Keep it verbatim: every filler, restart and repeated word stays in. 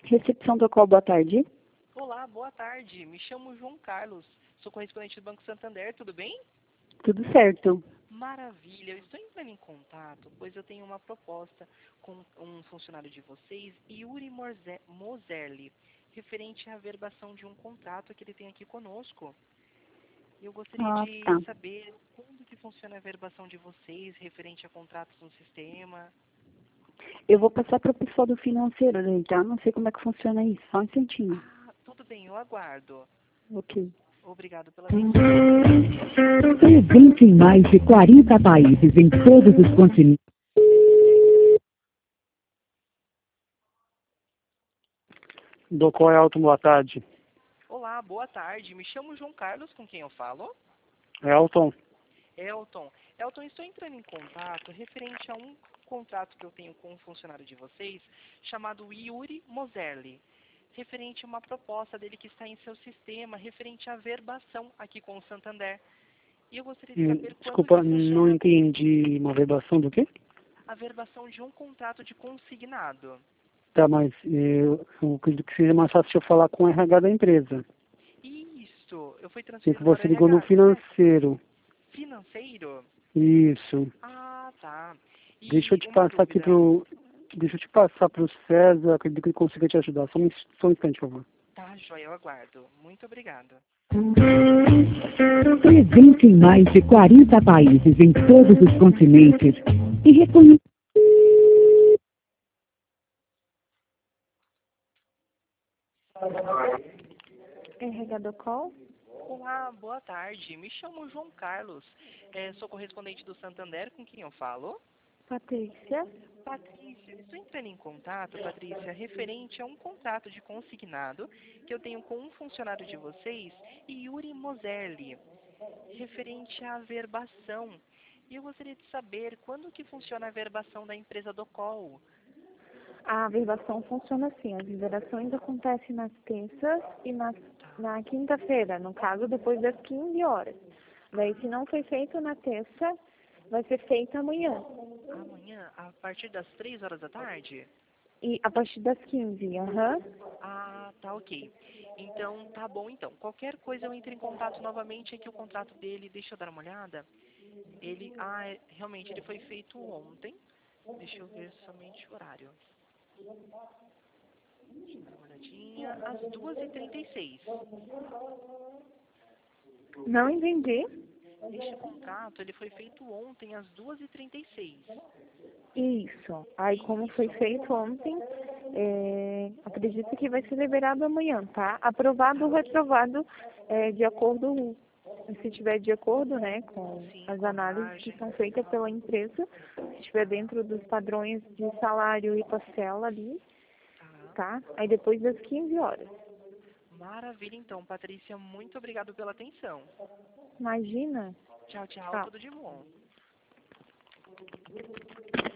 Recepção do qual, boa tarde. Olá, boa tarde. Me chamo João Carlos. Sou correspondente do Banco Santander, tudo bem? Tudo certo. Maravilha. Eu estou entrando em contato, pois eu tenho uma proposta com um funcionário de vocês, Yuri Morze- Moserli, referente à verbação de um contrato que ele tem aqui conosco. Eu gostaria Ah, de tá. saber como que funciona a verbação de vocês, referente a contratos no sistema. Eu vou passar para o pessoal do financeiro daí, tá? Não sei como é que funciona isso. Só um instantinho. Ah, tudo bem, eu aguardo. Ok. Obrigado pela atenção. Presente em mais de quarenta países em todos os continentes. Do qual é alto, boa tarde. Olá, boa tarde. Me chamo João Carlos, com quem eu falo? Elton, Elton. Elton, estou entrando em contato referente a um contrato que eu tenho com um funcionário de vocês, chamado Yuri Moserli, referente a uma proposta dele que está em seu sistema, referente à verbação aqui com o Santander. E eu gostaria de hum, saber quando desculpa, que não funciona entendi uma verbação do quê? a verbação de um contrato de consignado. Tá, mas eu, eu acredito que seja mais fácil eu falar com o R H da empresa. Isso, eu fui Sei que transferido para o você ligou no R H, correto? financeiro. Financeiro? Isso. Ah, tá. Deixa eu E te uma passar aqui dúvida. pro. Deixa eu te passar pro César, acredito que ele consiga te ajudar. Só um, só um instante, por favor. Tá, joia, eu aguardo. Muito obrigado. Presente em mais de quarenta países em todos os continentes. E reconhecido. R H do qual? Olá, boa tarde. Me chamo João Carlos. É, sou correspondente do Santander, com quem eu falo? Patrícia. Patrícia, estou entrando em contato, Patrícia, referente a um contrato de consignado que eu tenho com um funcionário de vocês, Yuri Moserli, referente à verbação. E eu gostaria de saber quando que funciona a verbação da empresa Docol. A verbação funciona assim, as liberações acontecem nas terças e nas, na quinta-feira, no caso depois das quinze horas. Daí se não foi feito na terça, vai ser feito amanhã. Amanhã, a partir das três horas da tarde? E a partir das quinze, aham. Ah, tá ok. Então, tá bom então. Qualquer coisa eu entro em contato novamente aqui o contrato dele, deixa eu dar uma olhada. Ele, ah, é, realmente, ele foi feito ontem. Deixa eu ver somente o horário. Deixa eu dar uma olhadinha. Às duas e trinta e seis. Não entendi. Este contrato, ele foi feito ontem às duas e trinta e seis. Isso. Aí como foi feito ontem, é, acredito que vai ser liberado amanhã, tá? Aprovado ou reprovado é, de acordo, se tiver de acordo, né, com Sim, as com a análises margem. que são feitas pela empresa, se estiver dentro dos padrões de salário e parcela ali, Tá. tá? Aí depois das quinze horas. Maravilha então, Patrícia. Muito obrigado pela atenção. Imagina. Tchau, tchau. Tchau. Tudo de bom.